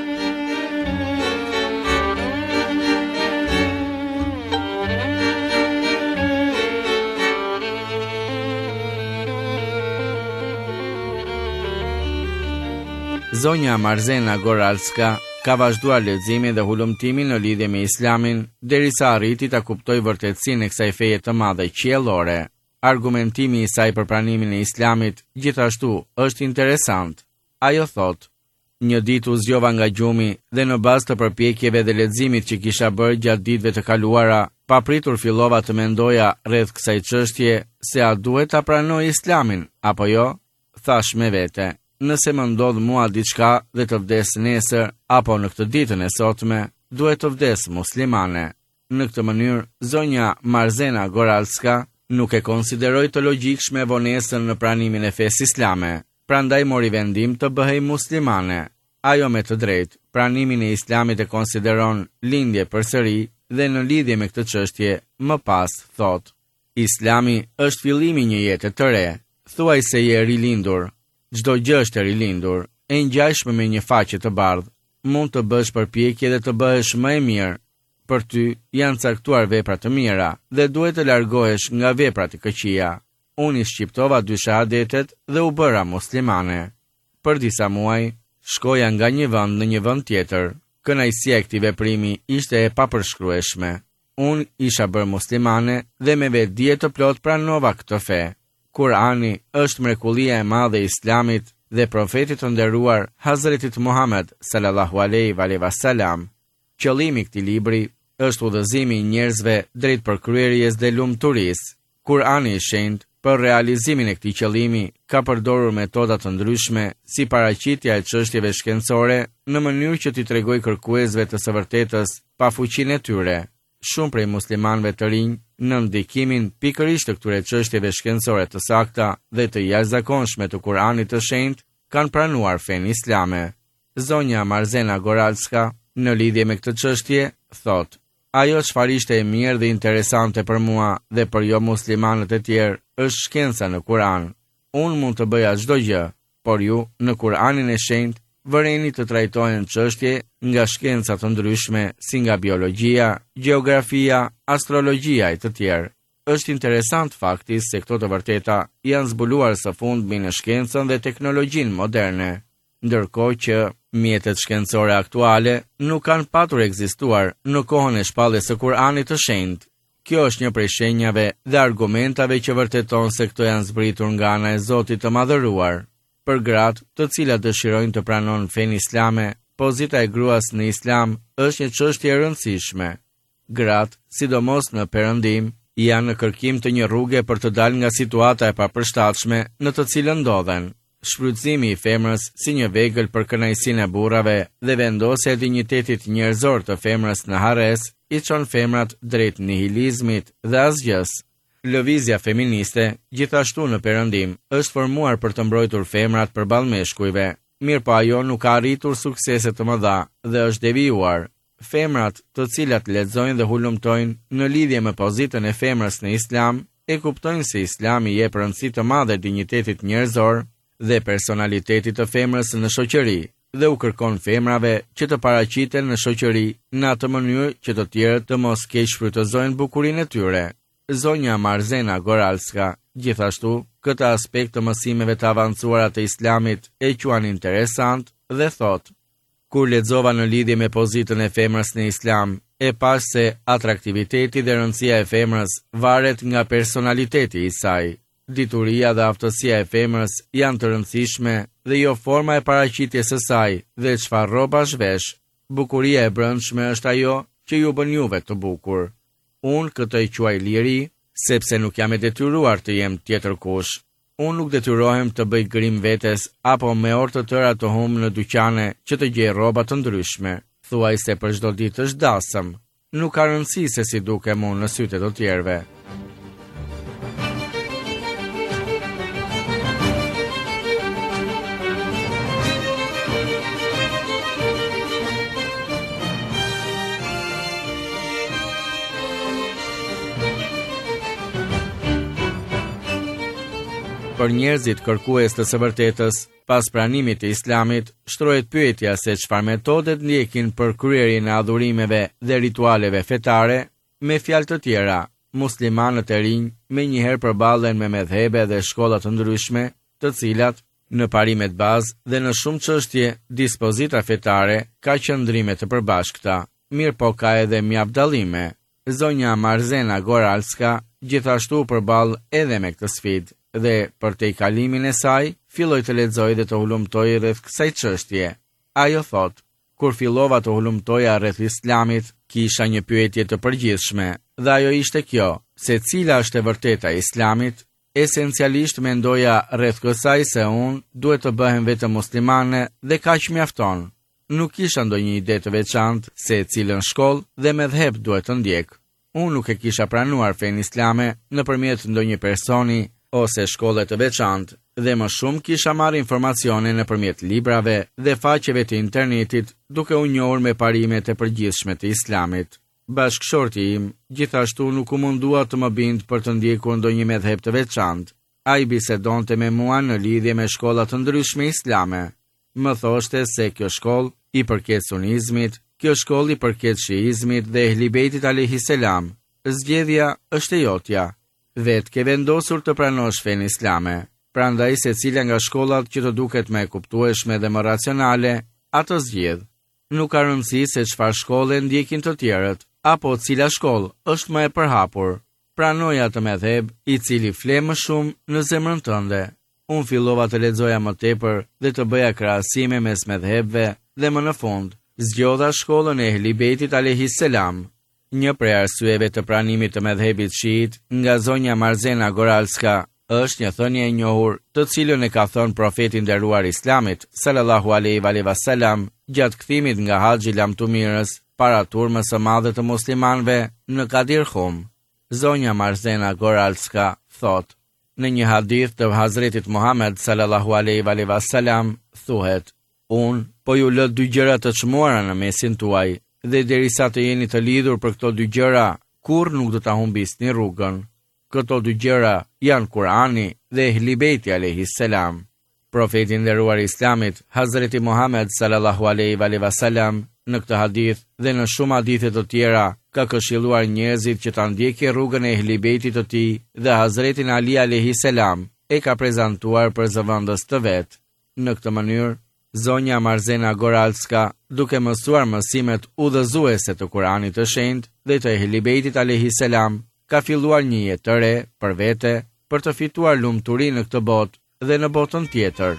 Zonja Marzena Goralska ka vazhduar leximin dhe hulumtimin në lidhje me Islamin, derisa arriti ta kuptojë vërtetësinë e kësaj feje të madhe qiellore. Argumentimi i saj për pranimin e Islamit gjithashtu është interesant. Ajo thot: Një ditë u zgjova nga gjumi dhe në bazë të përpjekjeve dhe leximit që kisha bërë gjatë ditëve të kaluara, papritur fillova të mendoja rreth kësaj çështje se a duhet ta pranoj Islamin apo jo. Thash me vete: Nëse më ndodh mua diçka dhe të vdes nesër apo në këtë ditën e sotme, duhet të vdes muslimane. Në këtë mënyrë, zonja Marzena Goralska nuk e konsideroi të logjikshme vonesën në pranimin e fesë islame, prandaj mori vendim të bëhej muslimane. ajo me të drejtë pranimin e Islamit e konsideron lindje përsëri dhe në lidhje me këtë çështje më pas thot: Islami është fillimi një jete të re, thuaj se je rilindur, çdo gjë është e rilindur, e ngjashme me një faqe të bardhë, mund të bësh përpjekje dhe të bëhesh më e mirë. Për ty janë caktuar vepra të mira dhe duhet të largohesh nga veprat e këqija. Unë i shqiptova dy shahadetet dhe u bëra muslimane. Për disa muaj, shkoja nga një vend në një vend tjetër. Kënaqësia e këtij veprimi ishte e papërshkrueshme. Unë isha bërë muslimane dhe me vetdije të plot pranova këtë fe. Kurani është mrekullia e madhe e Islamit dhe profetit të nderuar Hazretit Muhammed sallallahu alaihi wasallam. Qëllimi i këtij libri është udhëzimi i njerëzve drejt përkryerjes dhe lumturisë. Kurani i shenjtë për realizimin e këtij qëllimi ka përdorur metoda të ndryshme si paraqitja e çështjeve shkencore në mënyrë që t'i tregojë kërkuesve të së vërtetës pa fuqinë e tyre. Shumë prej muslimanëve të rinj në ndikimin pikërisht të këtyre çështjeve shkencore të sakta dhe të jashtëzakonshme të Kuranit të shenjtë kanë pranuar fenë islame. Zonja Marzena Goralska në lidhje me këtë çështje thotë: Ajo çfarë ishte e mirë dhe interesante për mua dhe për jo muslimanët e tjerë është shkenca në Kur'an. Unë mund të bëja çdo gjë, por ju në Kur'anin e shenjtë vëreni të trajtohen çështje nga shkenca të ndryshme si nga biologjia, gjeografia, astrologjia e të tjerë. Është interesant fakti se këto të vërteta janë zbuluar së fundmi në shkencën dhe teknologjinë moderne, ndërkohë që mjetet shkencore aktuale nuk kanë patur ekzistuar në kohën e shpalljes së Kuranit të shenjtë. Kjo është një prej shenjave dhe argumentave që vërteton se këto janë zbritur nga ana e Zotit të Madhëruar. Për gratë, të cilat dëshirojnë të pranojnë fenë islame, pozita e gruas në Islam është një çështje e rëndësishme. Gratë, sidomos në Perëndim, janë në kërkim të një rruge për të dalë nga situata e papërshtatshme në të cilën ndodhen. Shfrytëzimi i femrës si një vegël për kënaqësinë e burrave dhe vendosja e dinjitetit njerëzor të femrës në harres i çon femrat drejt nihilizmit dhe asgjës. Lëvizja feministe, gjithashtu në Perëndim, është formuar për të mbrojtur femrat përballë meshkujve, mirëpo ajo nuk ka arritur suksese të mëdha dhe është devijuar. Femrat, të cilat lexojnë dhe hulumtojnë në lidhje me pozitën e femrës në Islam, e kuptojnë se Islami jep rëndësi të madhe dinjitetit njerëzor dhe personalitetit të femrës në shoqëri, dhe u kërkon femrave që të paraqiten në shoqëri në atë mënyrë që të tjerët të mos keq shfrytëzojnë bukurinë e tyre. Zonja Marzena Goralska, gjithashtu, këtë aspekt të mësimeve të avancuara të Islamit e quan interesant dhe thot: Kur lexova në lidhje me pozitën e femrës në Islam, e pash se atraktiviteti dhe rëndësia e femrës varet nga personaliteti i saj. Dituria dhe aftësia e femrës janë të rëndësishme dhe jo forma e paraqitjes së saj dhe çfarë rroba shvesh. Bukuria e brendshme është ajo që ju bën juve të bukur. Unë këtë e quaj liri, sepse nuk jam e detyruar të jem tjetër kush. Unë nuk detyrohem të bëj grim vetes apo me orë të tëra të hum në dyqane që të gjej rroba të ndryshme. Thuaj se për çdo ditë është dasëm. Nuk ka rëndësi se si dukem unë në sytë e të tjerëve. Për njerëzit kërkues të së vërtetës, pas pranimit të Islamit, shtrohet pyetja se çfarë metode ndjekin për kryerjen e adhurimeve dhe ritualeve fetare. Me fjalë të tjera, muslimanët e rinj menjëherë përballen me medhhebe dhe shkolla të ndryshme, të cilat në parimet bazë dhe në shumë çështje dispozita fetare ka qëndrime të përbashkëta, mirë po ka edhe mjaft dallime. Zonja Marzena Goralska gjithashtu përball edhe me këtë sfidë dhe për te i kalimin e saj, filloj të lexoj dhe të hulumtoj rreth kësaj çështje. Ajo thot: Kur fillova të hulumtoja rreth Islamit, kisha një pyetje të përgjithshme, dhe ajo ishte kjo: se cila është e vërteta e Islamit? Esencialisht mendoja rreth kësaj se unë duhet të bëhem vetëm muslimane dhe kaq mjafton. Nuk kisha ndonjë ide të veçantë se cilën shkollë dhe medhheb duhet të ndjek. Unë nuk e kisha pranuar fenë islame nëpërmjet ndonjë personi ose shkolle të veçantë dhe më shumë kisha marrë informacione nëpërmjet librave dhe faqeve të internetit, duke u njohur me parimet e përgjithshme të Islamit. Bashkëshorti im gjithashtu nuk u mundua të më bind për të ndjekur ndonjë medhheb të veçantë. Ai bisedonte me mua në lidhje me shkolla të ndryshme islame. Më thoshte se kjo shkollë i përket sunizmit, kjo shkollë i përket shiizmit dhe Ehlibetit alayhis salam. Zgjedhja është e jotja. Vetë ke vendosur të pranosh fenë islame. Prandaj se cila nga shkollat që të duket më e kuptueshme dhe më racionale, atë zgjedh. Nuk ka rëndësi se çfarë shkolle ndjekin të tjerët, apo cila shkollë është më e përhapur. Pranoj atë medhheb i cili fle më shumë në zemrën tënde. Unë fillova të lexoja më tepër dhe të bëja krahasime mes medhhebve dhe më në fund zgjodha shkollën e Ehlibetit alayhis salam. Një prej arsyeve të pranimit të medhhebit shiit nga zonja Marzena Goralska është një thënie e njohur, të cilën e ka thënë profeti i nderuar Islamit sallallahu alaihi wasallam gjatë kthimit nga Haxhi i lamtumirës para turmës së madhe të muslimanëve në Kadir Khum. Zonja Marzena Goralska thot: në një hadith të Hazretit Muhammed sallallahu alaihi wasallam thuhet: unë po ju lë dy gjëra të çmuara në mesin tuaj, dhe derisa të jeni të lidhur për këto dy gjëra, kurrë nuk do ta humbisni rrugën. Këto dy gjëra janë Kurani dhe Ehlibeti alayhis salam. Profeti i nderuar Islamit, Hazreti Muhammed sallallahu alaihi wasallam, në këtë hadith dhe në shumë hadithe të tjera, ka këshilluar njerëzit që ta ndjekin rrugën e Ehlibetit të tij dhe Hazretin Ali alayhis salam e ka prezantuar për zëvendës të vet. Në këtë mënyrë, zonja Marzena Goralska, duke mësuar mësimet udhëzuese të Kuranit të shenjtë dhe të Ehlibetit alayhis salam, ka filluar një jetë të re për vete për të fituar lumturi në këtë botë dhe në botën tjetër.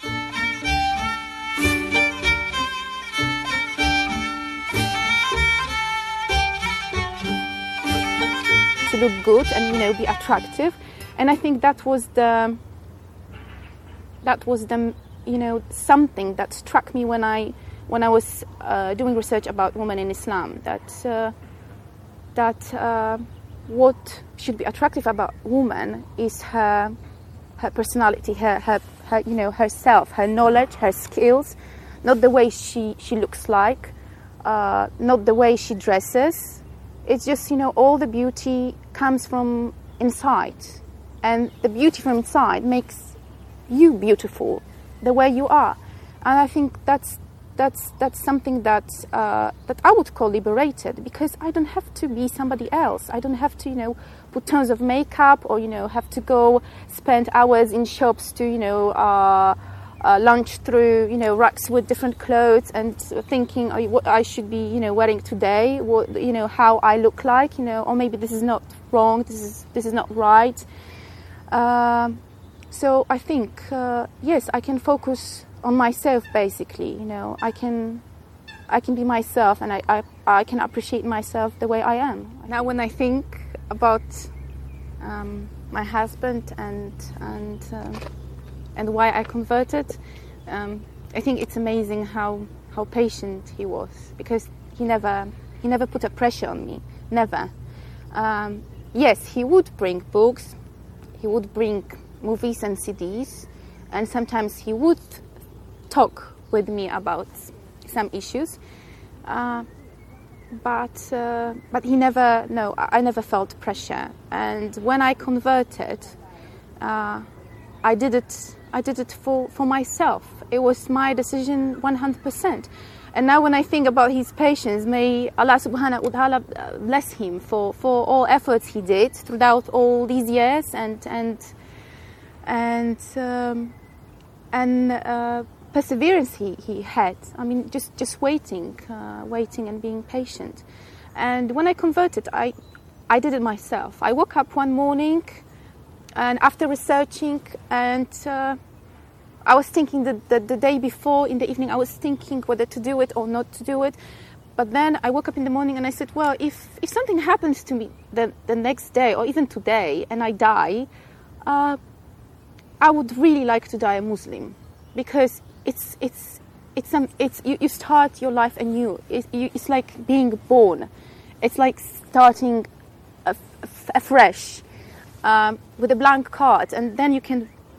To look good and, you know, be attractive, and I think that was the that was the you know something that struck me when I when I was uh, doing research about women in Islam, that uh, that uh, what should be attractive about woman is her her personality, her, her her you know herself, her knowledge, her skills, not the way she she looks like, uh, not the way she dresses. It's just, you know, all the beauty comes from inside, and the beauty from inside makes you beautiful the way you are. And I think that's that's that's something that uh, that I would call liberated, because I don't have to be somebody else. I don't have to, you know, put tons of makeup, or, you know, have to go spend hours in shops to, you know, uh, uh, lunch through, you know, racks with different clothes and thinking, oh, what I should be, you know, wearing today, what, you know, how I look like, you know, or maybe this is not wrong, this is this is not right. Uh, so I think uh, yes, I can focus on myself, basically. You know, I can I can be myself, and I, I I can appreciate myself the way I am. Now, when I think about um, my husband and and uh, and why I converted, um, I think it's amazing how how patient he was, because he never he never put a pressure on me, never. Um, yes, he would bring books, he would bring movies and C Ds, and sometimes he would talk with me about some issues, uh, but uh, but he never no I never felt pressure. And when I converted, uh, I did it I did it for, for myself. It was my decision one hundred percent. And now when I think about his patience, may Allah subhanahu wa ta'ala bless him for, for all efforts he did throughout all these years, and and and um, and uh, perseverance he, he had. I mean, just, just waiting, uh, waiting and being patient. And when I converted, I, I did it myself. I woke up one morning, and after researching, and uh, I was thinking that the, the day before, in the evening, I was thinking whether to do it or not to do it. But then I woke up in the morning and I said, well, if, if something happens to me the, the next day, or even today, and I die, uh, I would really like to die a Muslim, because it's it's it's um, it's you, you start your life anew. It, you, it's like being born. It's like starting af- afresh um, with a blank card, and then you can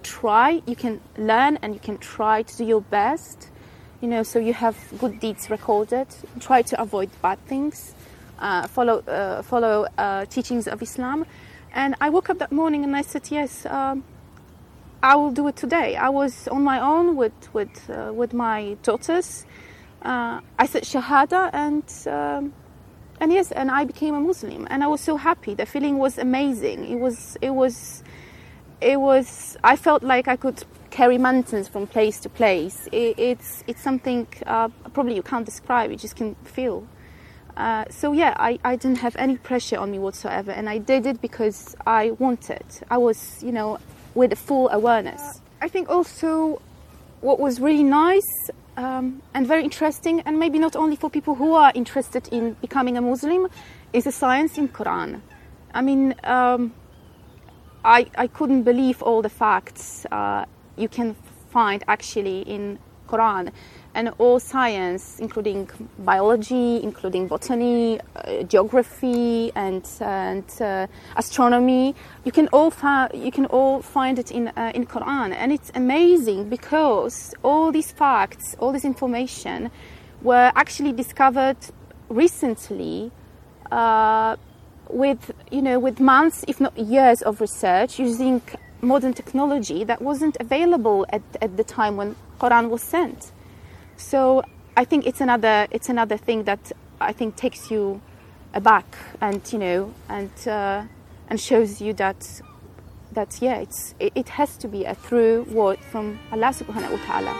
try, you can learn and you can try to do your best. You know, so you have good deeds recorded. Try to avoid bad things. Uh, follow uh, follow uh, teachings of Islam. And I woke up that morning and I said, yes, um, I will do it today. I was on my own with with uh, with my daughters. Uh, I said Shahada, and um, and yes, and I became a Muslim, and I was so happy. The feeling was amazing. It was it was it was. I felt like I could carry mountains from place to place. It, it's it's something uh, probably you can't describe. You just can feel. Uh, so yeah, I, I didn't have any pressure on me whatsoever, and I did it because I wanted. I was, you know, with a full awareness. I think also what was really nice um, and very interesting, and maybe not only for people who are interested in becoming a Muslim, is the science in Quran. I mean, um, I I couldn't believe all the facts uh, you can find actually in Quran. And all science, including biology, including botany, uh, geography, and and uh, astronomy, you can all fa- you can all find it in uh, in Quran, and it's amazing because all these facts, all this information, were actually discovered recently, uh, with you know with months, if not years, of research using modern technology that wasn't available at at the time when Quran was sent. So I think it's another it's another thing that I think takes you aback, and you know and uh, and shows you that that yeah it's it, it has to be a true word from Allah subhanahu wa ta'ala.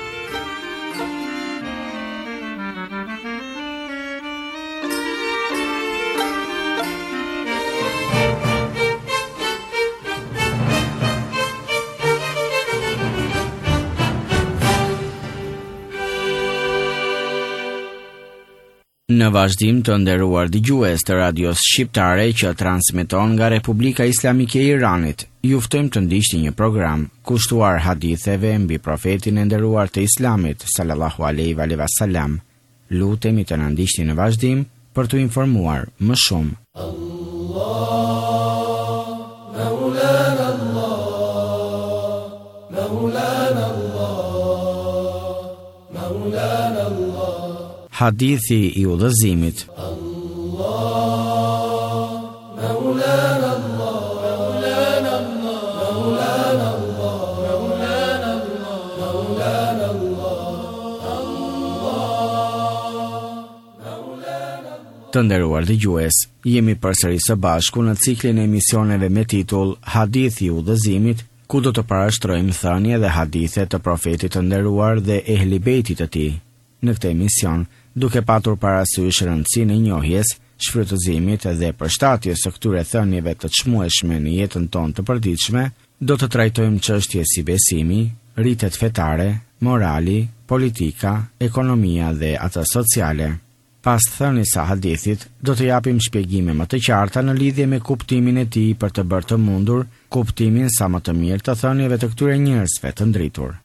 Në vazhdim të nderuar dëgjues të radios shqiptare që transmeton nga Republika Islamike e Iranit, ju ftojmë të ndiqni një program kushtuar haditheve mbi profetin e nderuar të Islamit sallallahu alaihi wa sallam. Lutemi të na ndiqni në vazhdim për t'u informuar më shumë. Allah, Maulana Allah, Maulana Allah, Maulana Allah. Hadithi i udhëzimit. Allah, Maulana Allah, Maulana Allah, Maulana Allah, Maulana Allah, Maulana Allah. Të nderuar dëgjues, jemi përsëri së bashku në ciklin e emisioneve me titull Hadithi i udhëzimit, ku do të parashtrojmë thënie dhe hadithe të profetit të nderuar dhe ehli bejtit të tij. Në këtë emision, duke patur parasysh rëndësinë e njohjes, shfrytëzimit dhe përshtatjes së këtyre thënieve të çmueshme në jetën tonë të përditshme, do të trajtojmë çështje si besimi, rritet fetare, morali, politika, ekonomia dhe ato sociale. Pas thënies së hadithit, do të japim shpjegime më të qarta në lidhje me kuptimin e tij për të bërë të mundur kuptimin sa më të mirë të thënieve të këtyre njerëzve të ndritur.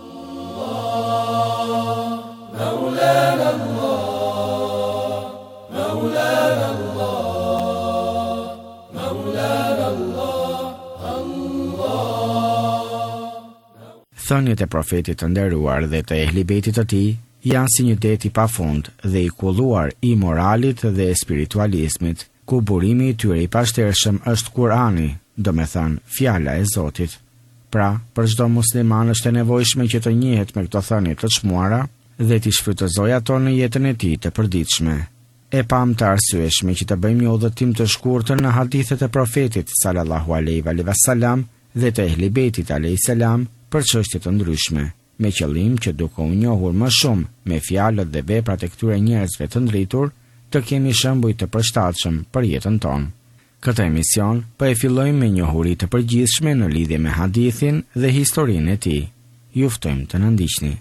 Maulana Allah, Maulana Allah, Maulana Allah, Allah. Thëniet e profetit të nderuar dhe të ehli bejtit të tij janë si një det i pafund dhe i kulluar i moralit dhe spiritualizmit, ku burimi i tyre i pashtershëm është Kurani, do me thënë fjala e Zotit. Pra, për çdo musliman është e nevojshme që të njihet me këto thënie të çmuara dhe t'i shfrytëzoj ato në jetën e tij të përditshme. E pam të arsyeshme që të bëjmë një udhëtim të shkurtër në hadithet e profetit sallallahu alaihi wa sallam dhe të ehli bejtit alaihi salam për çështje të ndryshme, me qëllim që duke u njohur më shumë me fjalët dhe veprat e këtyre njerëzve të ndritur, të kemi shembuj të përshtatshëm për jetën tonë. Këtë emision po e fillojmë me njohuri të përgjithshme në lidhje me hadithin dhe historinë e tij. Ju ftojmë të na ndiqni.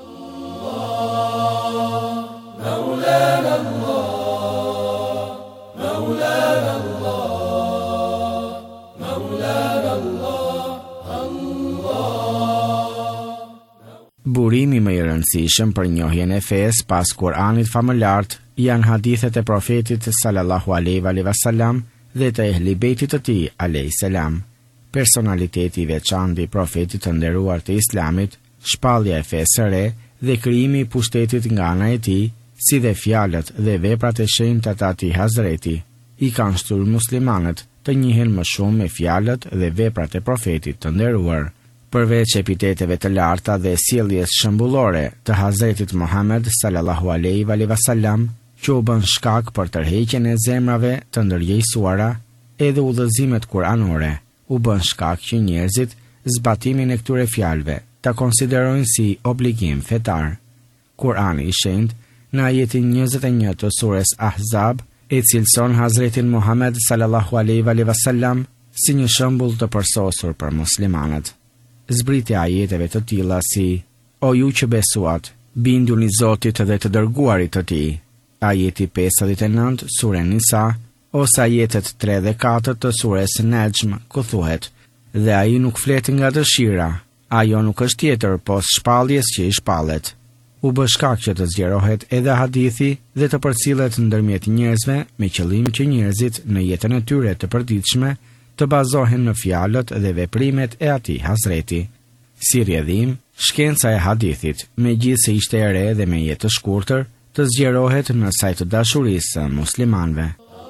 Maulana Allah, Maulana Allah, Maulana Allah, Allah. Burimi më i rëndësishëm për njohjen e fesë pas Kuranit famëlart janë hadithet e profetit sallallahu alaihi wa sallam dhe të ehli bejtit të tij alayhis salam. personaliteti i veçantë i profetit të nderuar të Islamit, shpallja e fesë së re dhe krijimi i pushtetit nga ana e tij, si dhe fjalët dhe veprat e shenjta të atij Hazreti, i kanë shtyr muslimanët të njihen më shumë me fjalët dhe veprat e profetit të nderuar. Përveç epiteteve të larta dhe sjelljes shembullore të Hazretit Muhammed sallallahu alaihi wasallam, që u bën shkak për tërheqjen e zemrave të ndërgjegjësuara, edhe udhëzimet kuranore u bën shkak që njerëzit zbatimin e këtyre fjalëve ta konsiderojnë si obligim fetar. Kurani i shenjtë në ajetin njëzet e një të surës Ahzab e cilëson Hazretin Muhammed sallallahu alaihi wasallam si një shembull të përsosur për muslimanët. Zbritja e ajeteve të tilla si: O ju që besuat, binduni Zotit dhe të dërguarit të tij. Ajeti pesëdhjetë e nëntë sure Nisa, ose ajetet tre dhe katër të surës Najm, ku thuhet: Dhe ai nuk flet nga dëshira, ajo nuk është tjetër pos shpalljes që i shpallet. U bë shkak që të zgjerohet edhe hadithi dhe të përcillet ndërmjet njerëzve me qëllim që njerëzit në jetën e tyre të përditshme të bazohen në fjalët dhe veprimet e atij Hazreti. Si rrjedhim, shkenca e hadithit, megjithse ishte e re dhe me jetë të shkurtër, të zgjerohet në sajt të dashurisë së muslimanëve.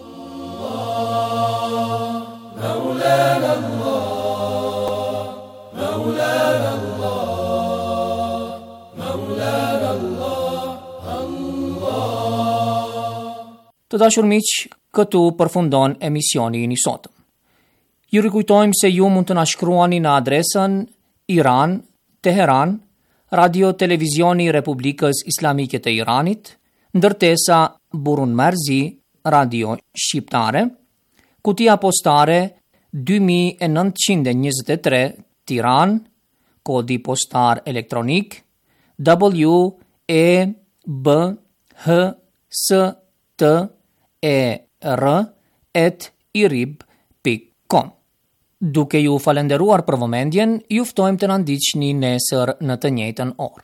Të dashur miq, këtu përfundon emisioni i sotëm. Ju rikujtojmë se ju mund të na shkruani në adresën Iran, Teheran, Radio Televizioni i Republikës Islamike të Iranit, ndërtesa Burun Merzi, Radio Shqiptare, kutia postare dy mijë nëntëqind e njëzet e tre, Tiranë, kodi postar elektronik W E B H S T E R at irib dot com. Duke ju falenderuar për vëmendjen, ju ftojmë të na ndiqni nesër në të njëjtën orë.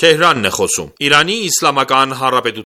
Թեհրանն է խոսում։ Իրանի Իսլամական Հանրապետության